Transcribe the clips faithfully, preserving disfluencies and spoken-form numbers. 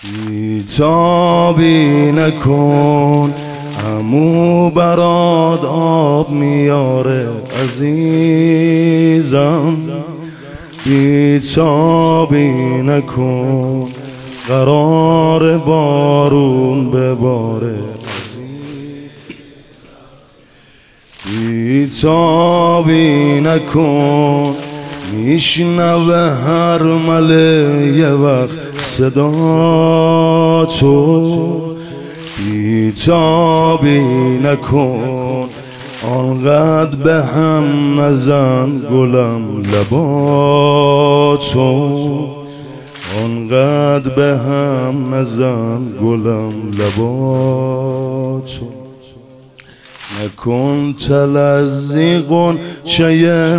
بیتابی نکن عمو برات آب میاره عزیزم، بیتابی نکن قرار بارون بباره بیتابی نکن میشنوه هر مله یه وقت صدا تو، بیتابی نکن آنقدر به هم نزن گلم لبا تو، آنقدر به هم نزن گلم لبا تو، نکن تلذی غنچه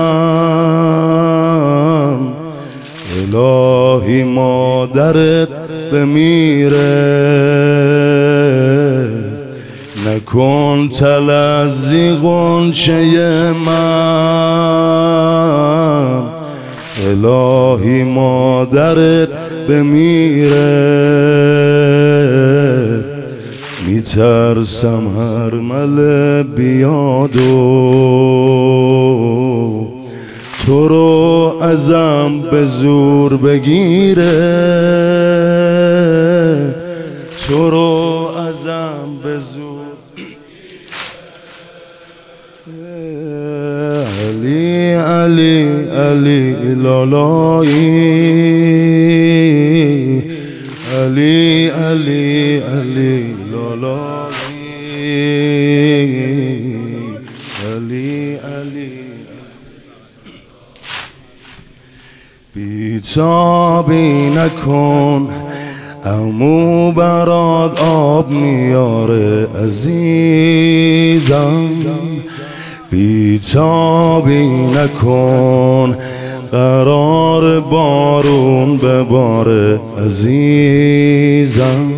من الهی مادرت بمیره، نکن تلذی غنچه من الهی مادرت بمیره، میترسم هر مله بیاد و تو رو ازم به زور بگیره، تو رو ازم به زور علی علی علی لالایی علی علی علی لالایی علی علی بیتابی نکن عمو برات آب میاره عزیزم، بیتابی نکن قرار بارون بباره عزیزم،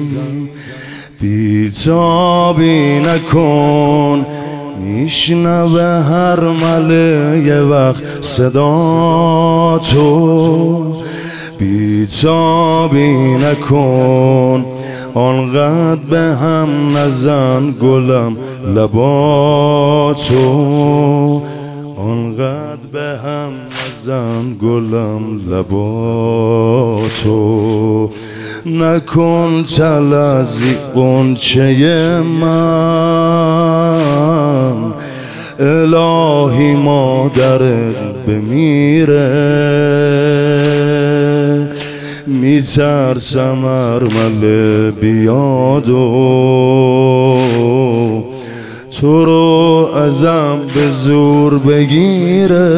بیتابی نکن میشنوه هر مله یه وقت صدا تو، بیتابی نکن آنقدر به هم نزن گلم لبا تو، آنقدر به هم نزن گلم لبا تو، نکن تلذی غنچه من الهی مادرت بمیره، میترسم هر مله بیاد و تو رو ازم به زور بگیره،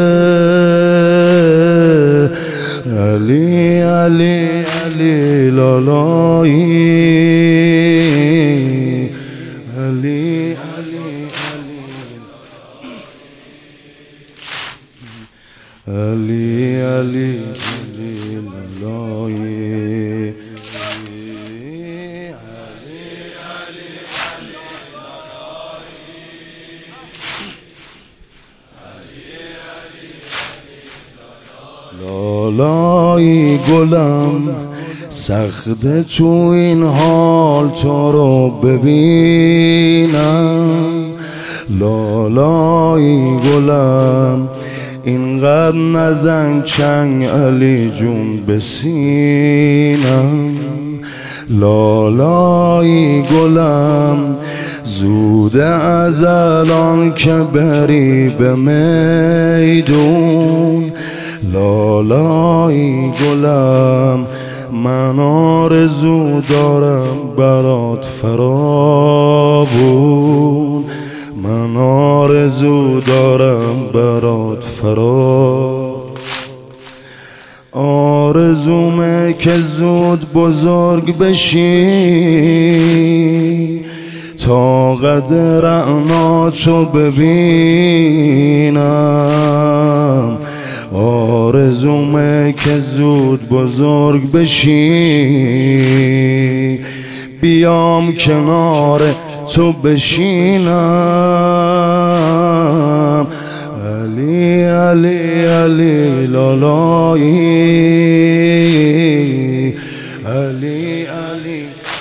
علی علی علی لالایی علی علی علی علی علی لالایی لالایی گلم سخته تو این حال تو رو ببینم، لالایی گلم اینقدر نزن چنگ علی جون به سینم، لالایی گلم زوده از الان که بری به میدون، لالایی گلم من آرزو دارم برات فراوون، من آرزو دارم برات فرا، آرزومه که زود بزرگ بشی تا قدر رعناتو ببینم، آرزومه که زود بزرگ بشی بیام کنار تو بشینم، علی علی علی لالایی علی علی